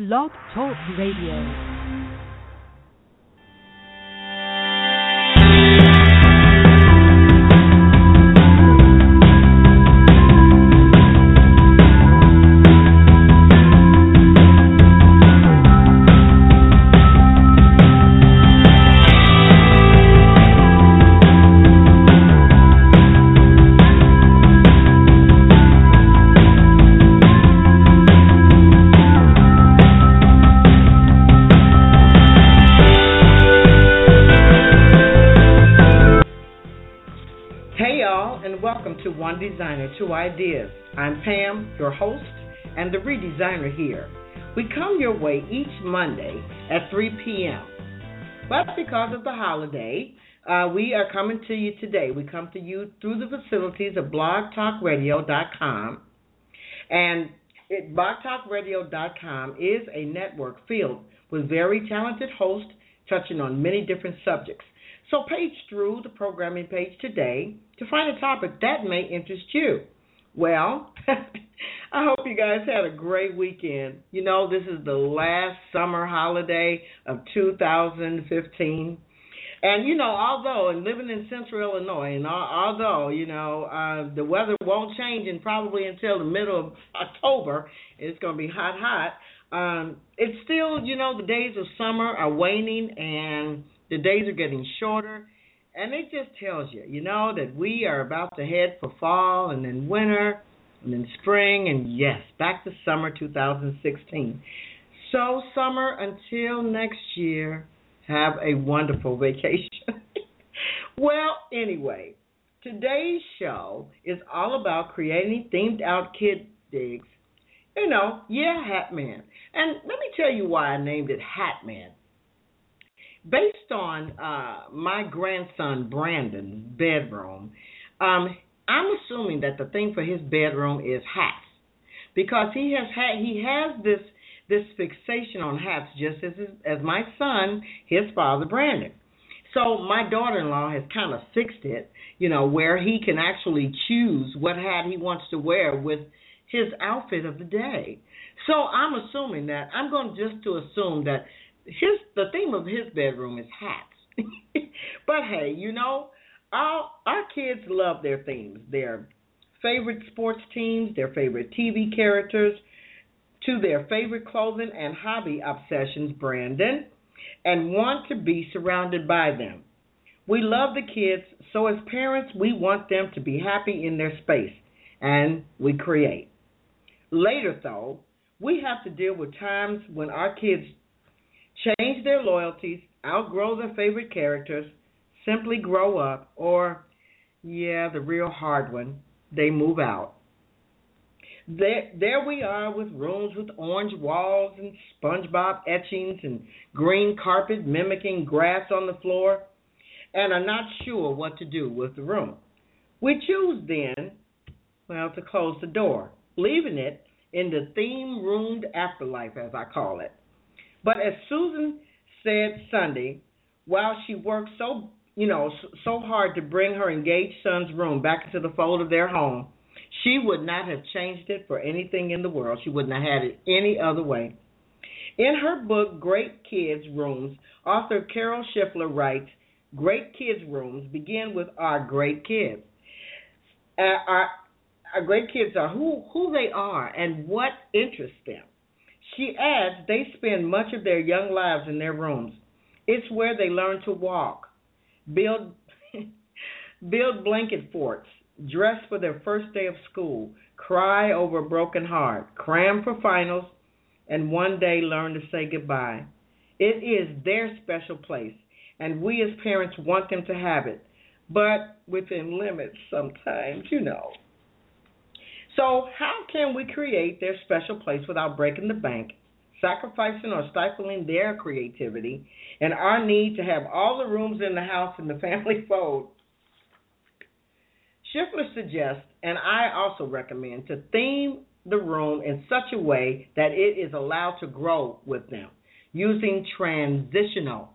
Blog Talk Radio. One Designer, Two Ideas. I'm Pam, your host, and the redesigner here. We come your way each Monday at 3 p.m. But because of the holiday, we are coming to you today. We come to you through the facilities of blogtalkradio.com. And blogtalkradio.com is a network filled with very talented hosts touching on many different subjects. So page through the programming page today to find a topic that may interest you. Well, I hope you guys had a great weekend. You know, this is the last summer holiday of 2015. And, you know, although, and living in central Illinois, and although, you know, the weather won't change and probably until the middle of October, it's going to be hot. It's still, you know, the days of summer are waning and the days are getting shorter, and it just tells you, you know, that we are about to head for fall and then winter and then spring and, yes, back to summer 2016. So summer until next year, have a wonderful vacation. Well, anyway, today's show is all about creating themed-out kid digs. You know, yeah, Hat Man. And let me tell you why I named it Hat Man. Based on my grandson Brandon's bedroom, I'm assuming that the theme for his bedroom is hats, because he has this fixation on hats, just as my son, his father Brandon. So my daughter-in-law has kind of fixed it, you know, where he can actually choose what hat he wants to wear with his outfit of the day. So I'm assuming that assume that the theme of his bedroom is hats. But hey, you know, our kids love their themes, their favorite sports teams, their favorite TV characters, to their favorite clothing and hobby obsessions, Brandon, and want to be surrounded by them. We love the kids, so as parents, we want them to be happy in their space, and we create. Later, though, we have to deal with times when our kids change their loyalties, outgrow their favorite characters, simply grow up, or, yeah, the real hard one, they move out. There we are with rooms with orange walls and SpongeBob etchings and green carpet mimicking grass on the floor, and are not sure what to do with the room. We choose then, well, to close the door, leaving it in the theme-roomed afterlife, as I call it. But as Susan said Sunday, while she worked so hard to bring her engaged son's room back into the fold of their home, she would not have changed it for anything in the world. She wouldn't have had it any other way. In her book, Great Kids Rooms, author Carol Schiffler writes, great kids' rooms begin with our great kids. Our great kids are who they are and what interests them. She adds they spend much of their young lives in their rooms. It's where they learn to walk, build blanket forts, dress for their first day of school, cry over a broken heart, cram for finals, and one day learn to say goodbye. It is their special place, and we as parents want them to have it, but within limits sometimes, you know. So how can we create their special place without breaking the bank, sacrificing or stifling their creativity, and our need to have all the rooms in the house in the family fold? Schiffler suggests, and I also recommend, to theme the room in such a way that it is allowed to grow with them, using transitional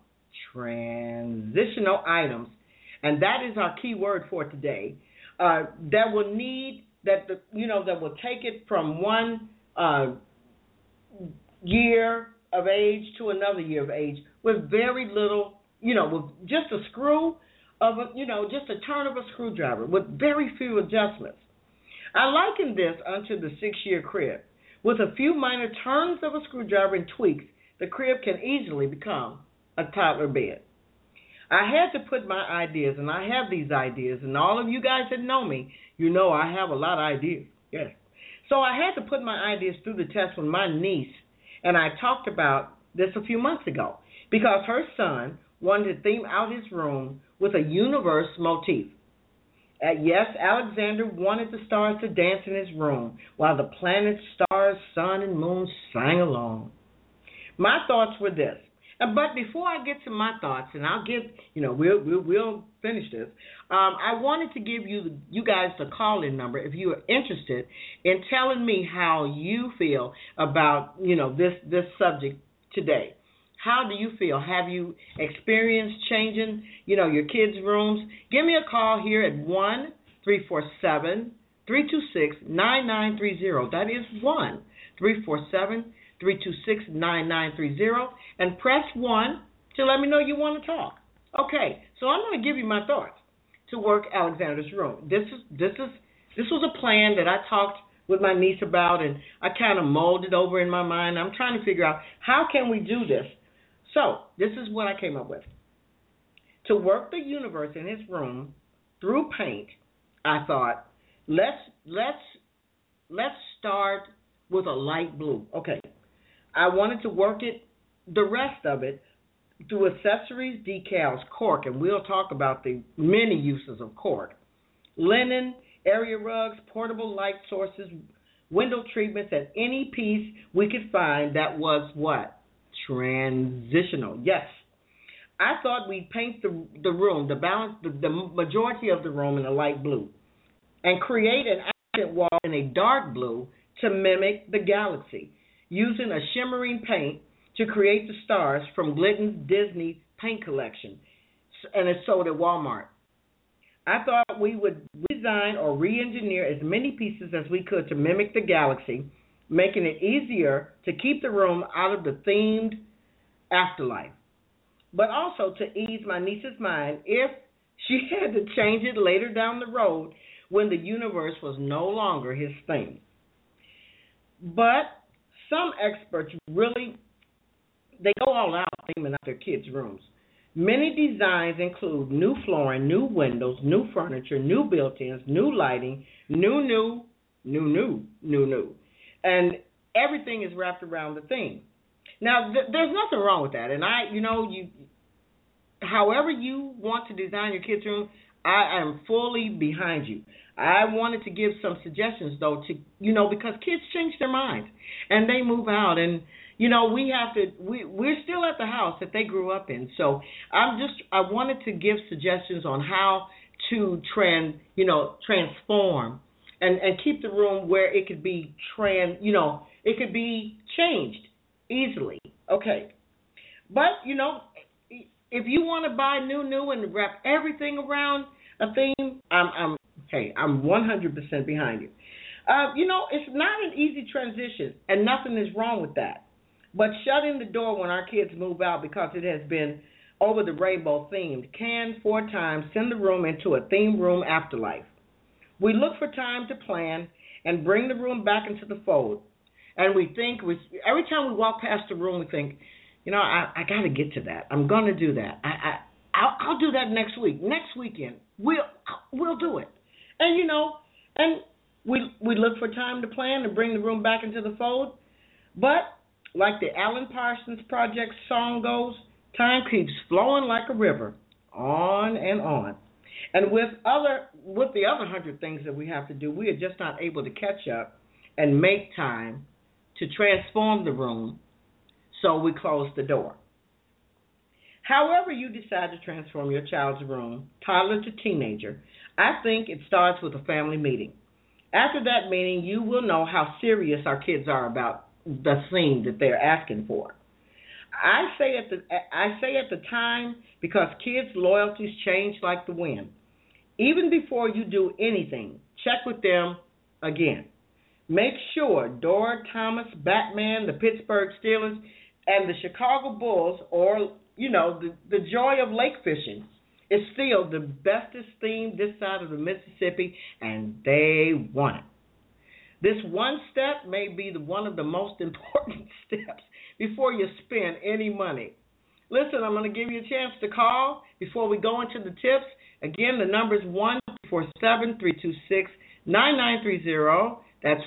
items, and that is our key word for today, that will need that will take it from one year of age to another year of age with very little, with just a screw of just a turn of a screwdriver with very few adjustments. I liken this unto the 6-year crib. With a few minor turns of a screwdriver and tweaks, the crib can easily become a toddler bed. I had to put my ideas, and I have these ideas, and all of you guys that know me, you know I have a lot of ideas. Yes. So I had to put my ideas through the test with my niece, and I talked about this a few months ago because her son wanted to theme out his room with a universe motif. Yes, Alexander wanted the stars to dance in his room while the planets, stars, sun, and moon sang along. My thoughts were this. But before I get to my thoughts, and I'll give, we'll finish this. I wanted to give you guys the call-in number if you are interested in telling me how you feel about, this subject today. How do you feel? Have you experienced changing, your kids' rooms? Give me a call here at 1-347-326-9930. That is 1-347-326-9930, and press 1 to let me know you want to talk. Okay, so I'm going to give you my thoughts to work Alexander's room. This was a plan that I talked with my niece about, and I kind of molded over in my mind. I'm trying to figure out how can we do this. So this is what I came up with. To work the universe in his room through paint, I thought, let's start with a light blue. Okay. I wanted to work the rest of it, through accessories, decals, cork, and we'll talk about the many uses of cork, linen, area rugs, portable light sources, window treatments, and any piece we could find that was what? Transitional. Yes. I thought we'd paint the room, the majority of the room in a light blue, and create an accent wall in a dark blue to mimic the galaxy, using a shimmering paint to create the stars from Glidden's Disney paint collection, and it's sold at Walmart. I thought we would redesign or re-engineer as many pieces as we could to mimic the galaxy, making it easier to keep the room out of the themed afterlife, but also to ease my niece's mind if she had to change it later down the road when the universe was no longer his theme. But some experts they go all out theming out their kids' rooms. Many designs include new flooring, new windows, new furniture, new built-ins, new lighting, new. And everything is wrapped around the theme. Now, there's nothing wrong with that. And however you want to design your kids' room, I am fully behind you. I wanted to give some suggestions, though, because kids change their minds and they move out, and we're still at the house that they grew up in. So I wanted to give suggestions on how to transform and keep the room where it could be it could be changed easily. Okay. But, if you want to buy new and wrap everything around a theme, I'm 100% behind you. It's not an easy transition, and nothing is wrong with that. But shutting the door when our kids move out because it has been over the rainbow themed can, for a time, send the room into a themed room afterlife. We look for time to plan and bring the room back into the fold. And we think, every time we walk past the room, we think, I got to get to that. I'm going to do that. I'll do that next week. Next weekend, we'll do it. And, and we look for time to plan and bring the room back into the fold. But like the Alan Parsons Project song goes, time keeps flowing like a river, on and on. And with the other 100 things that we have to do, we are just not able to catch up and make time to transform the room, so we close the door. However you decide to transform your child's room, toddler to teenager, I think it starts with a family meeting. After that meeting, you will know how serious our kids are about the theme that they're asking for. I say at the time because kids' loyalties change like the wind. Even before you do anything, check with them again. Make sure Dora Thomas, Batman, the Pittsburgh Steelers, and the Chicago Bulls, or, the joy of lake fishing, is still the bestest theme this side of the Mississippi, and they want it. This one step may be one of the most important steps before you spend any money. Listen, I'm going to give you a chance to call before we go into the tips. Again, the number is 1-347-326-9930. That's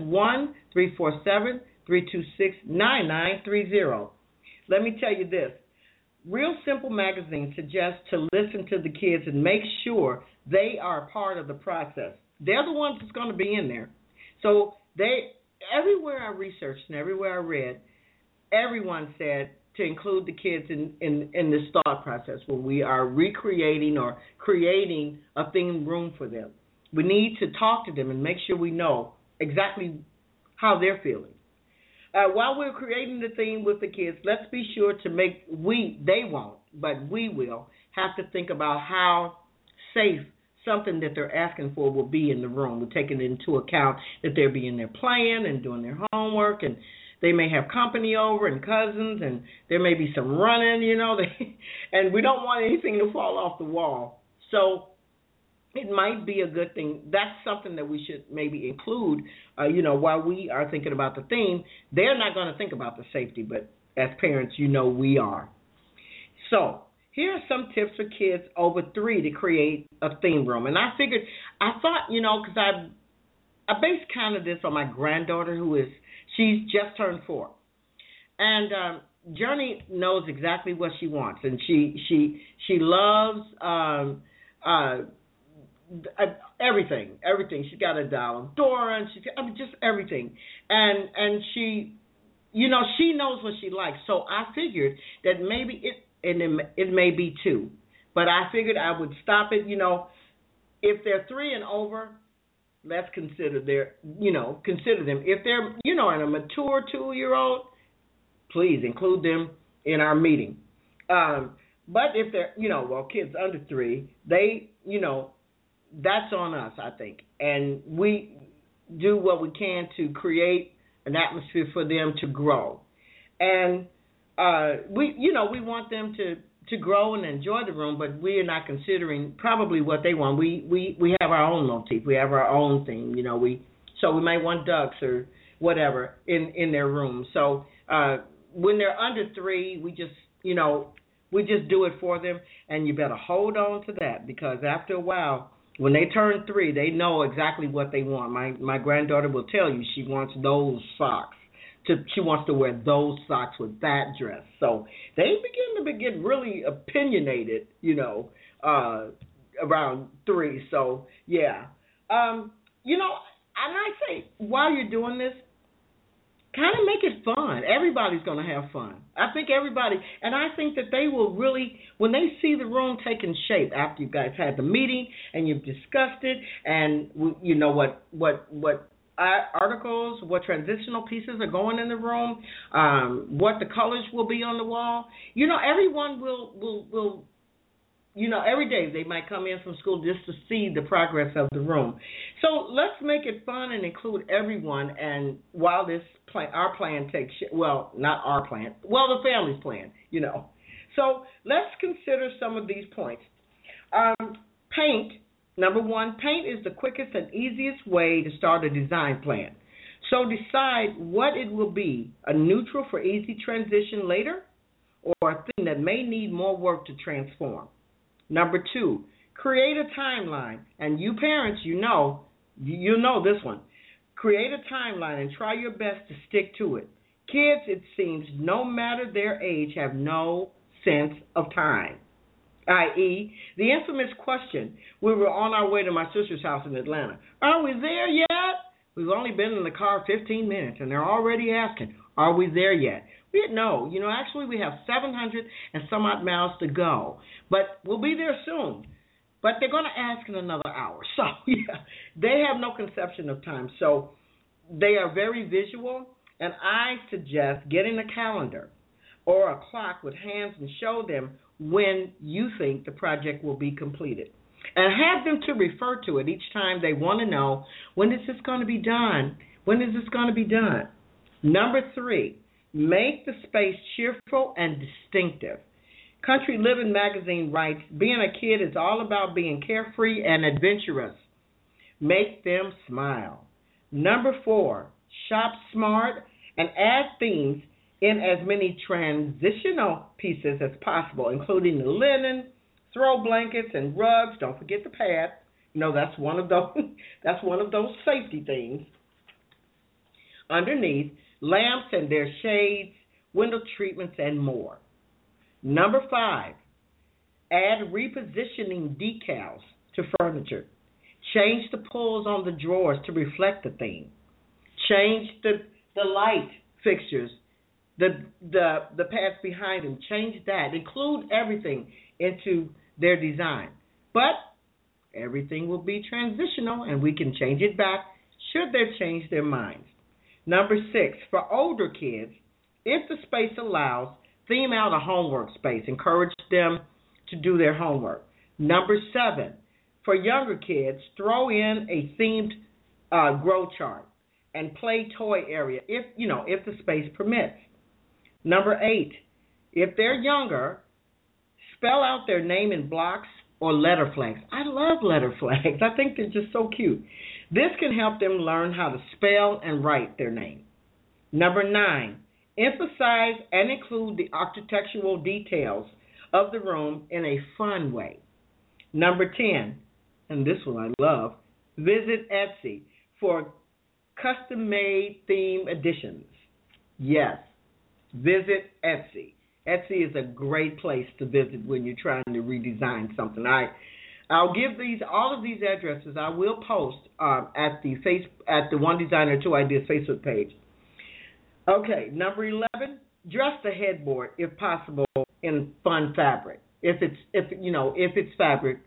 1-347-326-9930. Let me tell you this. Real Simple Magazine suggests to listen to the kids and make sure they are part of the process. They're the ones that's going to be in there. So everywhere I researched and everywhere I read, everyone said to include the kids in this thought process when we are recreating or creating a themed room for them. We need to talk to them and make sure we know exactly how they're feeling. While we're creating the theme with the kids, let's be sure to they won't, but we will have to think about how safe something that they're asking for will be in the room. We're taking into account that they'll be in there playing and doing their homework, and they may have company over and cousins, and there may be some running, and we don't want anything to fall off the wall. So it might be a good thing. That's something that we should maybe include, while we are thinking about the theme. They're not going to think about the safety, but as parents, we are. So here are some tips for kids over 3 to create a theme room. And I thought, because I based kind of this on my granddaughter she's just turned 4. And Journey knows exactly what she wants, and she loves everything. She's got a doll of Dora, and just everything. And she, she knows what she likes. So I figured that maybe it may be 2, but I figured I would stop it. If they're 3 and over, let's consider consider them. If they're in a mature 2-year-old, please include them in our meeting. But if they're kids under 3, they that's on us, I think, and we do what we can to create an atmosphere for them to grow, and we want them to grow and enjoy the room, but we are not considering probably what they want. We have our own motif, we have our own thing, so we might want ducks or whatever in their room. So when they're under 3, we just do it for them, and you better hold on to that, because after a while, when they turn 3, they know exactly what they want. My granddaughter will tell you she wants those socks. She wants to wear those socks with that dress. So they begin to get really opinionated, around 3. So, yeah. And I say, while you're doing this, kind of make it fun. Everybody's going to have fun. I think everybody, and I think that they will really, when they see the room taking shape after you guys had the meeting and you've discussed it, and what articles, what transitional pieces are going in the room, what the colors will be on the wall. Everyone will every day they might come in from school just to see the progress of the room. So let's make it fun and include everyone. And while our plan takes, not our plan, the family's plan, So let's consider some of these points. Paint. Number 1, paint is the quickest and easiest way to start a design plan. So decide what it will be, a neutral for easy transition later, or a thing that may need more work to transform. Number 2, create a timeline. And you parents, you know this one. Create a timeline and try your best to stick to it. Kids, it seems, no matter their age, have no sense of time. I.e., the infamous question, we were on our way to my sister's house in Atlanta. Are we there yet? We've only been in the car 15 minutes, and they're already asking, are we there yet? No. Actually, we have 700 and some odd miles to go, but we'll be there soon. But they're going to ask in another hour. So, they have no conception of time. So they are very visual, and I suggest getting a calendar or a clock with hands and show them when you think the project will be completed. And have them to refer to it each time they want to know, when is this going to be done? When is this going to be done? Number 3, make the space cheerful and distinctive. Country Living magazine writes, being a kid is all about being carefree and adventurous. Make them smile. Number 4, shop smart and add themes in as many transitional pieces as possible, including the linen, throw blankets, and rugs. Don't forget the pad. That's one of those. That's one of those safety things. Underneath, lamps and their shades, window treatments, and more. Number 5, add repositioning decals to furniture. Change the pulls on the drawers to reflect the theme. Change the light fixtures, the pads behind them. Change that. Include everything into their design. But everything will be transitional, and we can change it back should they change their minds. Number 6, for older kids, if the space allows, theme out a homework space. Encourage them to do their homework. Number 7, for younger kids, throw in a themed grow chart and play toy area if the space permits. Number 8, if they're younger, spell out their name in blocks or letter flags. I love letter flags. I think they're just so cute. This can help them learn how to spell and write their name. Number 9, emphasize and include the architectural details of the room in a fun way. Number 10, and this one I love, visit Etsy for custom-made theme editions. Yes, visit Etsy. Etsy is a great place to visit when you're trying to redesign something. I'll give all of these addresses. I will post at the One Designer Two Ideas Facebook page. Okay, number 11, dress the headboard if possible in fun fabric. If it's fabric,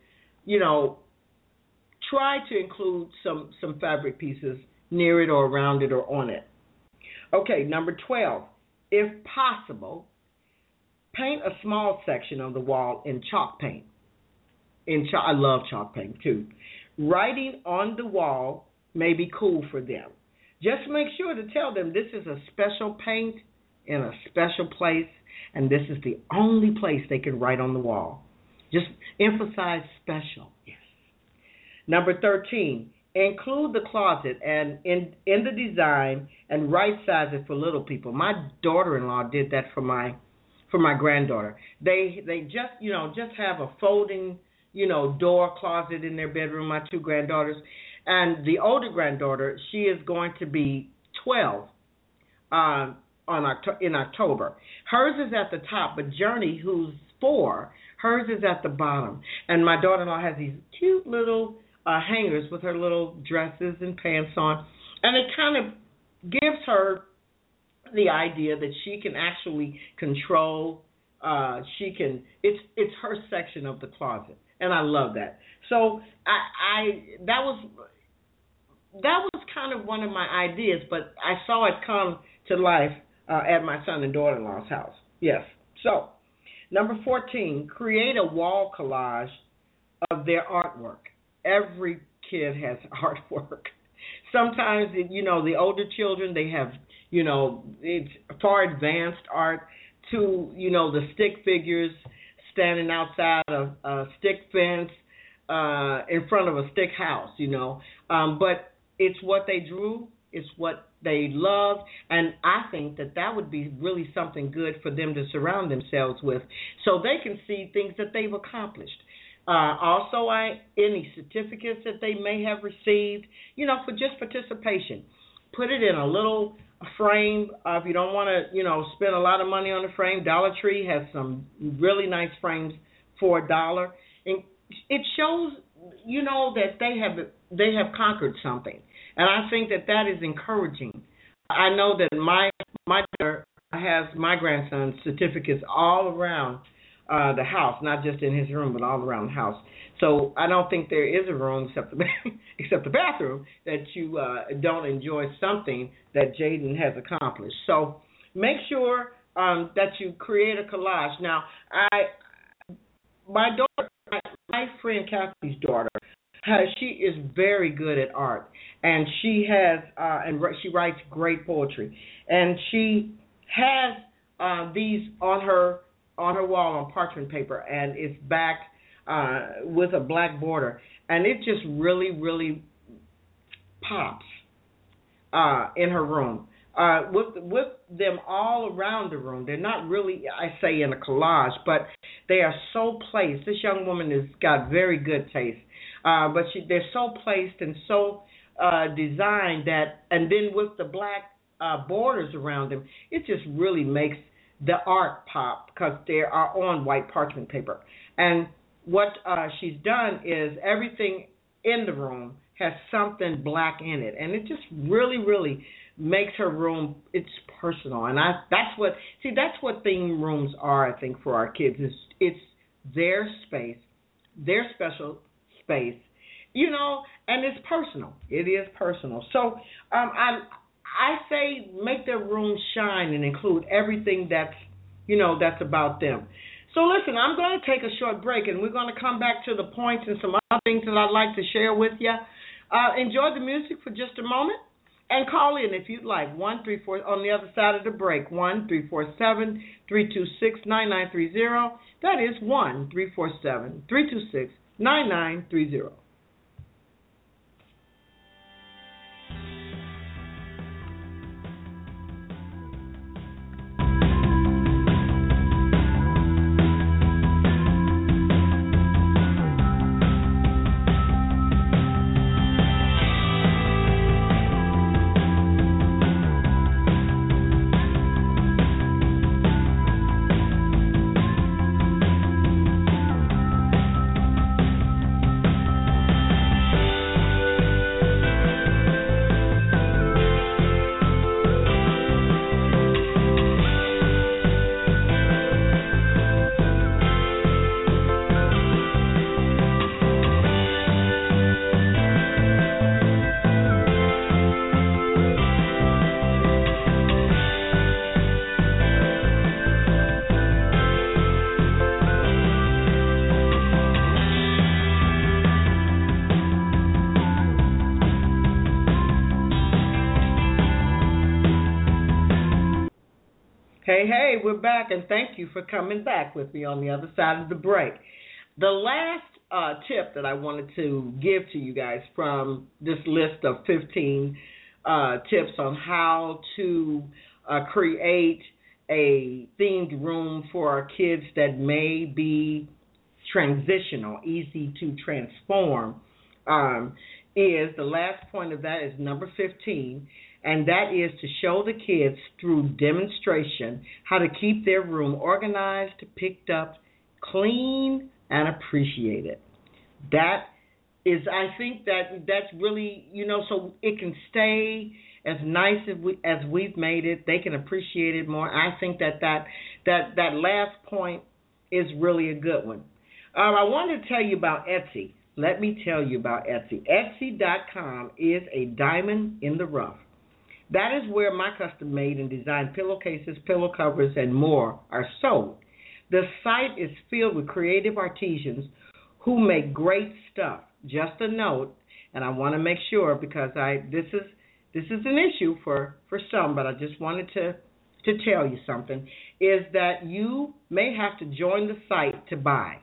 try to include some fabric pieces near it or around it or on it. Okay, number 12, if possible, paint a small section of the wall in chalk paint. I love chalk paint too. Writing on the wall may be cool for them. Just make sure to tell them this is a special paint in a special place, and this is the only place they can write on the wall. Just emphasize special. Yes. Number 13, include the closet and in the design and right size it for little people. My daughter-in-law did that for my granddaughter. They just have a folding door closet in their bedroom. My 2 granddaughters, and the older granddaughter, she is going to be 12 in October. Hers is at the top, but Journey, who's 4, hers is at the bottom. And my daughter-in-law has these cute little hangers with her little dresses and pants on, and it kind of gives her the idea that she can actually control. It's her section of the closet, and I love that. So that was kind of one of my ideas, but I saw it come to life at my son and daughter-in-law's house. Yes. So number 14, create a wall collage of their artwork. Every kid has artwork. Sometimes, the older children, they have, it's far advanced art to, the stick figures standing outside of a stick fence in front of a stick house, But it's what they drew, it's what they loved, and I think that would be really something good for them to surround themselves with so they can see things that they've accomplished. Also, any certificates that they may have received, for just participation. Put it in a little frame. If you don't want to, spend a lot of money on a frame, Dollar Tree has some really nice frames for $1. And it shows, that they have conquered something. And I think that is encouraging. I know that my daughter has my grandson's certificates all around the house, not just in his room, but all around the house. So I don't think there is a room except the bathroom that you don't enjoy something that Jaden has accomplished. So make sure that you create a collage. Now, my friend Kathy's daughter, She is very good at art, and she has she writes great poetry, and she has these on her wall on parchment paper, and it's backed with a black border, and it just really pops in her room. With them all around the room, they're not really, I say, in a collage, but they are so placed. This young woman has got very good taste, but they're so placed and so designed that, and then with the black borders around them, it just really makes the art pop because they are on white parchment paper. And what she's done is everything in the room has something black in it, and it just really makes her room, it's personal. And that's what theme rooms are, I think, for our kids. It's their space, their special space, and it's personal. It is personal. So I say make their room shine and include everything that's about them. So listen, I'm going to take a short break, and we're going to come back to the points and some other things that I'd like to share with you. Enjoy the music for just a moment, and call in if you'd like. 134 on the other side of the break. 1-347-326-9930. That is 1-347-326-9930. Hey, we're back, and thank you for coming back with me on the other side of the break. The last tip that I wanted to give to you guys from this list of 15 tips on how to create a themed room for our kids that may be transitional, easy to transform, is the last point of that is number 15. And that is to show the kids through demonstration how to keep their room organized, picked up, clean, and appreciated. That is, I think that's really, so it can stay as nice as we've made it. They can appreciate it more. I think that last point is really a good one. I wanted to tell you about Etsy. Let me tell you about Etsy. Etsy.com is a diamond in the rough. That is where my custom-made and designed pillowcases, pillow covers, and more are sold. The site is filled with creative artisans who make great stuff. Just a note, and I want to make sure because this is an issue for some, but I just wanted to tell you something, is that you may have to join the site to buy.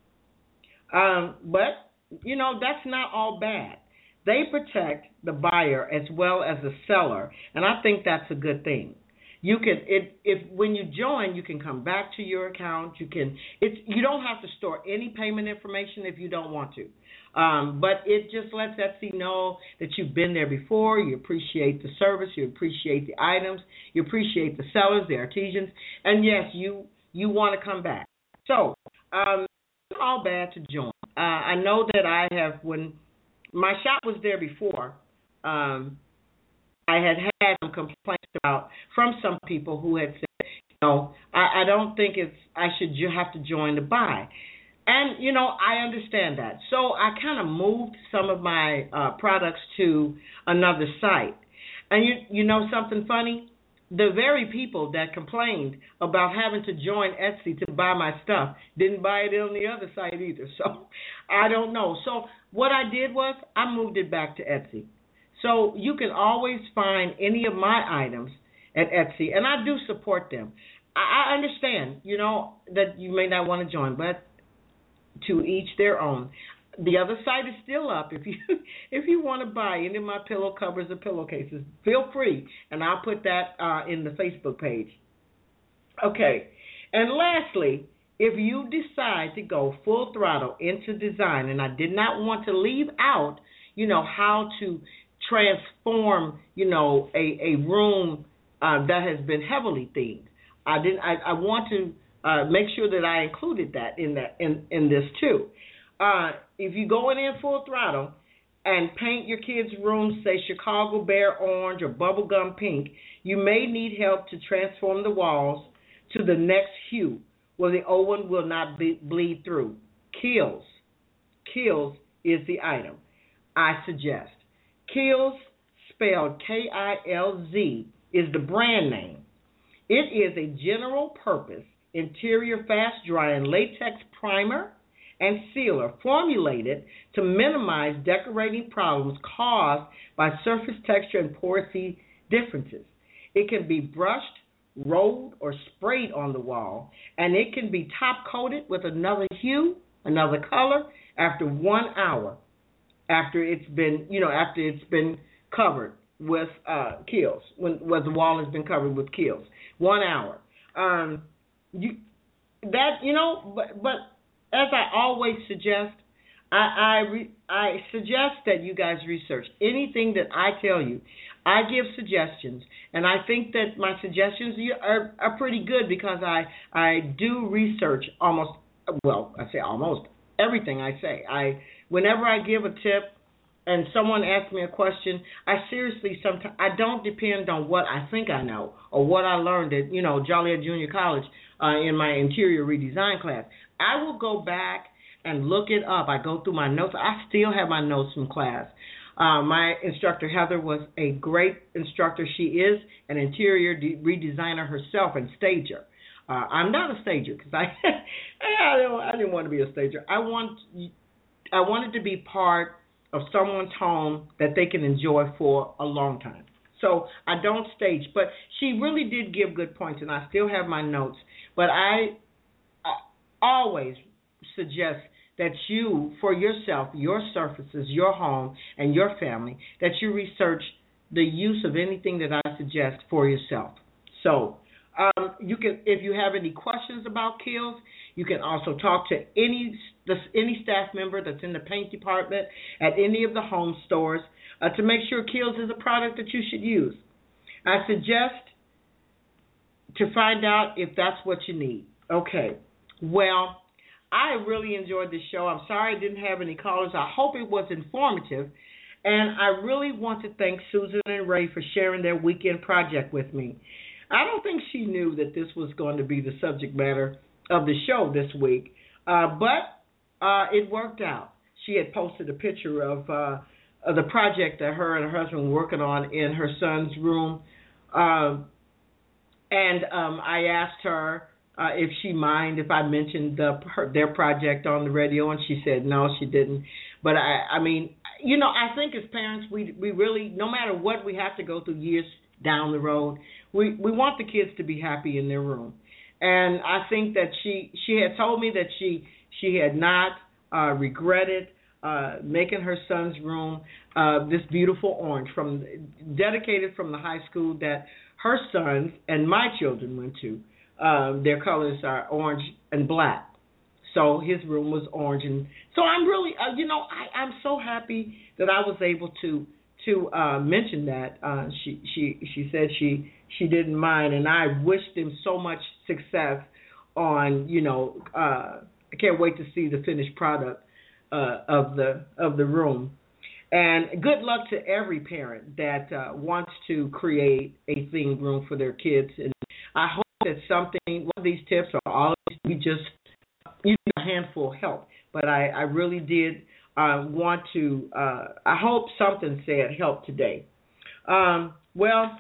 But, that's not all bad. They protect the buyer as well as the seller, and I think that's a good thing. You can, if when you join, you can come back to your account. You don't have to store any payment information if you don't want to, but it just lets Etsy know that you've been there before. You appreciate the service, you appreciate the items, you appreciate the sellers, the artisans, and yes, you want to come back. So it's not all bad to join. I know that I have when. My shop was there before. I had some complaints from some people who had said, I don't think you have to join to buy. And, I understand that. So I kind of moved some of my products to another site. And you know something funny? the very people that complained about having to join Etsy to buy my stuff didn't buy it on the other site either. So I don't know. So what I did was I moved it back to Etsy. So you can always find any of my items at Etsy, and I do support them. I understand, that you may not want to join, but to each their own. The other site is still up. If you want to buy any of my pillow covers or pillowcases, feel free, and I'll put that in the Facebook page. Okay, and lastly, if you decide to go full throttle into design, and I did not want to leave out, how to transform, a room that has been heavily themed. I want to make sure that I included that in this too. If you going in full throttle and paint your kids' room, say Chicago Bear orange or bubblegum pink, you may need help to transform the walls to the next hue where the old one will not bleed through. Kiehl's is the item I suggest. Kiehl's, spelled K-I-L-Z, is the brand name. It is a general purpose interior fast drying latex primer and sealer formulated to minimize decorating problems caused by surface texture and porosity differences. It can be brushed, rolled, or sprayed on the wall, and it can be top coated with another hue, another color after 1 hour after it's been covered with Kiehl's, when the wall has been covered with Kiehl's. 1 hour. But as I always suggest, I suggest that you guys research anything that I tell you. I give suggestions, and I think that my suggestions are pretty good because I do research almost everything I say. Whenever I give a tip and someone asks me a question, sometimes I don't depend on what I think I know or what I learned at Joliet Junior College in my interior redesign class. I will go back and look it up. I go through my notes. I still have my notes from class. My instructor, Heather, was a great instructor. She is an interior redesigner herself and stager. I'm not a stager because I didn't want to be a stager. I wanted to be part of someone's home that they can enjoy for a long time. So I don't stage, but she really did give good points, and I still have my notes. But I always suggest that you, for yourself, your surfaces, your home, and your family, that you research the use of anything that I suggest for yourself. So you can, if you have any questions about Kiehl's, you can also talk to any staff member that's in the paint department at any of the home stores to make sure Kiehl's is a product that you should use. I suggest to find out if that's what you need. Okay. Well, I really enjoyed this show. I'm sorry I didn't have any callers. I hope it was informative. And I really want to thank Susan and Ray for sharing their weekend project with me. I don't think she knew that this was going to be the subject matter of the show this week, but it worked out. She had posted a picture of the project that her and her husband were working on in her son's room, and I asked her if she minded if I mentioned their project on the radio, and she said no, she didn't. But I mean, I think as parents, we really, no matter what we have to go through years down the road, we want the kids to be happy in their room. And I think that she had told me that she had not regretted making her son's room this beautiful orange, dedicated from the high school that her sons and my children went to. Their colors are orange and black, so his room was orange. And so I'm really, I'm so happy that I was able to mention that. She said she didn't mind, and I wished him so much success on, I can't wait to see the finished product of the room. And good luck to every parent that wants to create a themed room for their kids. And I hope that one of these tips or all of these, we just a handful help. But I really did want to, I hope something said help today. Well, I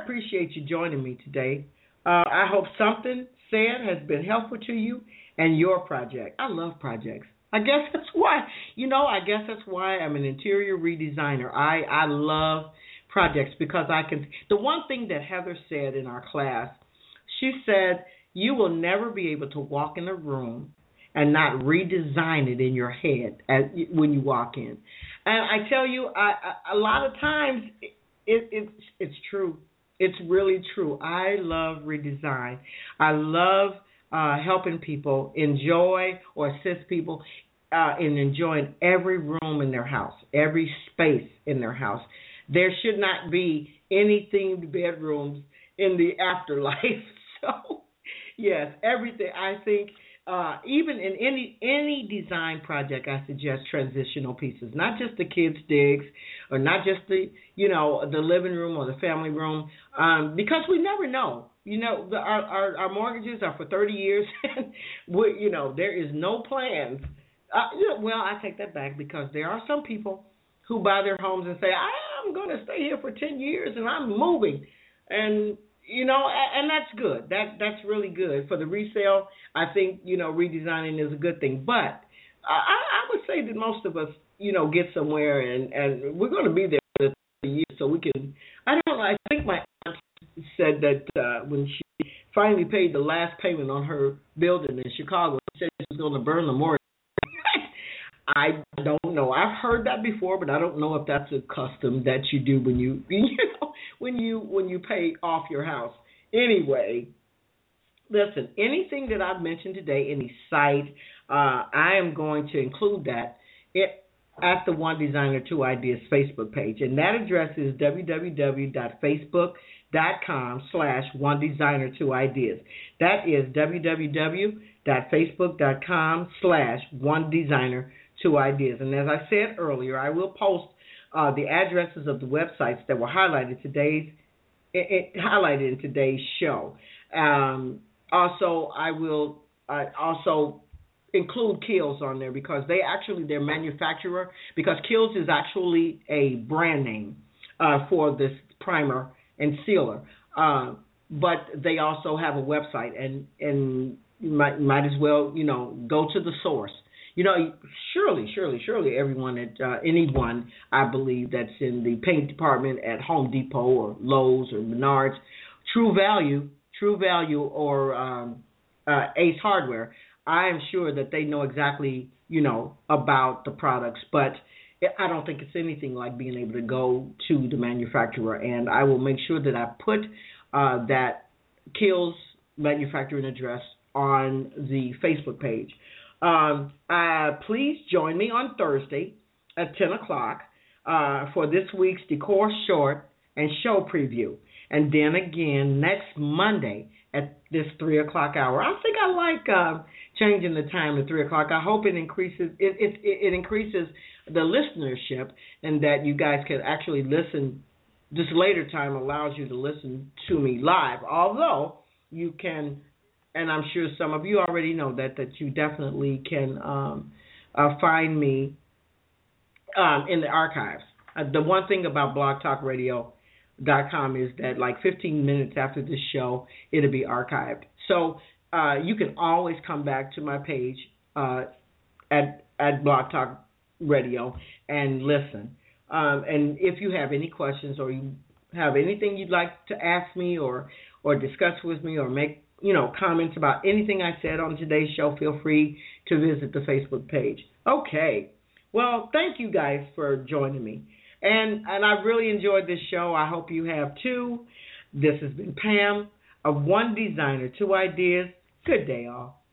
appreciate you joining me today. I hope something said has been helpful to you and your project. I love projects. I guess that's why, I'm an interior redesigner. I love projects because the one thing that Heather said in our class, she said, you will never be able to walk in a room and not redesign it in your head when you walk in. And I tell you, a lot of times it's true. It's really true. I love redesign. I love helping people enjoy or assist people in enjoying every room in their house, every space in their house. There should not be any themed bedrooms in the afterlife. So, yes, everything. I think even in any design project, I suggest transitional pieces, not just the kids' digs or not just the living room or the family room, because we never know. Our mortgages are for 30 years, and there is no plans. Well, I take that back because there are some people who buy their homes and say, I'm going to stay here for 10 years and I'm moving. And, and that's good. That's really good. For the resale, I think, redesigning is a good thing. But I would say that most of us, get somewhere and we're going to be there for 30 years so we can, I don't know, I think my aunt said that when she finally paid the last payment on her building in Chicago, she said she was going to burn the mortgage. I don't know. I've heard that before, but I don't know if that's a custom that you do when you pay off your house. Anyway, listen, anything that I've mentioned today, any site, I am going to include that at the One Designer, Two Ideas Facebook page. And that address is www.facebook.com/OneDesigner2Ideas. That is www.facebook.com/OneDesigner2Ideas. And as I said earlier, I will post the addresses of the websites that were highlighted in today's show. Also, I will also include Kills on there because their manufacturer, because Kills is actually a brand name for this primer and sealer. But they also have a website, and you might as well, go to the source. Surely anyone, I believe, that's in the paint department at Home Depot or Lowe's or Menards, True Value or Ace Hardware, I am sure that they know exactly, about the products, but I don't think it's anything like being able to go to the manufacturer, and I will make sure that I put that Kills manufacturing address on the Facebook page. Please join me on Thursday at 10 o'clock for this week's Decor Short and Show Preview. And then again next Monday at this 3 o'clock hour. I think I like changing the time to 3 o'clock. I hope it increases it increases the listenership, and that you guys can actually listen. This later time allows you to listen to me live, although you can. And I'm sure some of you already know that you definitely can find me in the archives. The one thing about blogtalkradio.com is that like 15 minutes after this show, it'll be archived. So you can always come back to my page at Blog Talk Radio and listen. And if you have any questions or you have anything you'd like to ask me or discuss with me or make comments about anything I said on today's show, feel free to visit the Facebook page. Okay. Well, thank you guys for joining me. And I really enjoyed this show. I hope you have too. This has been Pam of One Designer, Two Ideas. Good day, all.